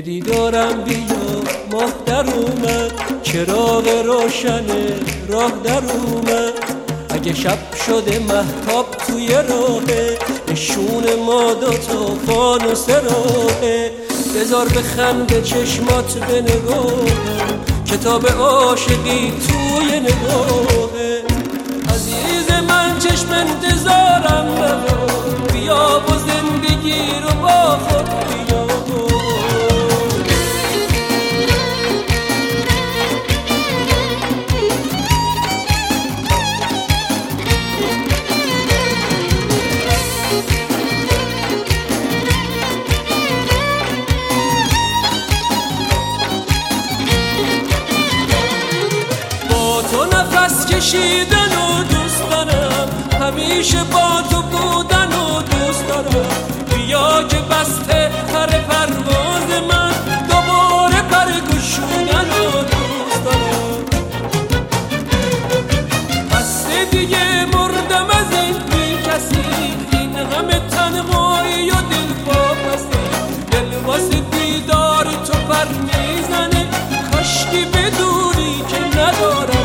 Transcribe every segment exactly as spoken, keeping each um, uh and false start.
به دیدارم بیا ماه در اومد، چراغ روشن راه در اومد. اگه شب شده مهتاب توی راهه، نشون ما دوتا فانوس راهه. بذار بخنده چشمات به نگاهم، کتاب عاشقی توی نگاهه. عزیز من چشم انتظارم ندار، بیا با زندگی رو با خود بیا. کشیدن و دوست دارم، همیشه با تو بودن و دوست دارم. بیا که بسته پر پرواز من، دوباره پر گشودن و دوست دارم. بسته دیگه مردم از این بی کسی، این همه تنهایی و دل واپسی. دل واسه دیدار تو پر میزنه، کاشکی بدونی که ندارم.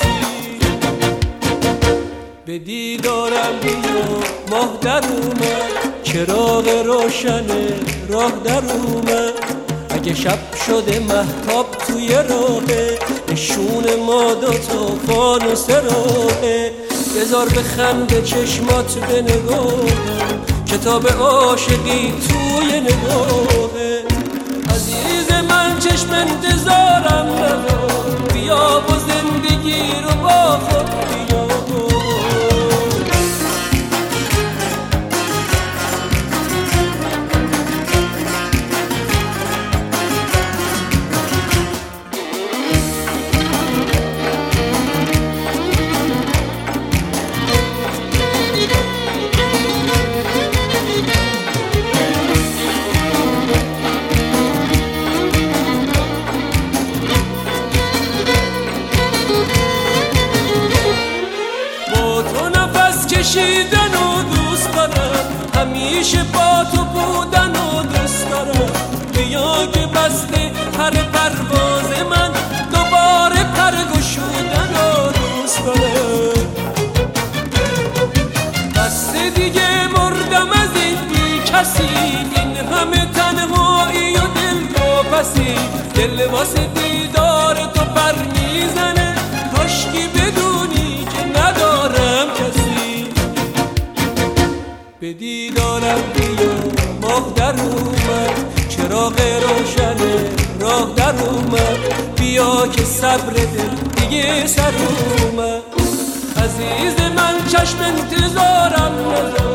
به دیدارم بیا ماه در اومد، چراغ روشن راه در اومد. اگه شب شده مهتاب توی راهه، نشون ما دوتا فانوس راهه. بذار بخنده چشمات به نگاهم، کتاب عاشقی توی نگاهه. عزیز من چشم انتظارم ندار، بیا با زندگی رو با خود بیا. کشیدن و دوست دارم، همیشه با تو بودن و دوست دارم. بیا که بسته پر پرواز من، دوباره پر گشودن و دوست دارم. بسته دیگه مردم از این بی کسی، این همه تنهایی و دل واپسی. دل واسه دیدار تو پر میزنه، کاشکی بدونی که ندارم کسی. به دیدارم بیا ماه در اومد، چراغ روشن راه در اومد. بیا که صبر دل دیگه سر اومد. عزیز من چشم انتظارم ندار،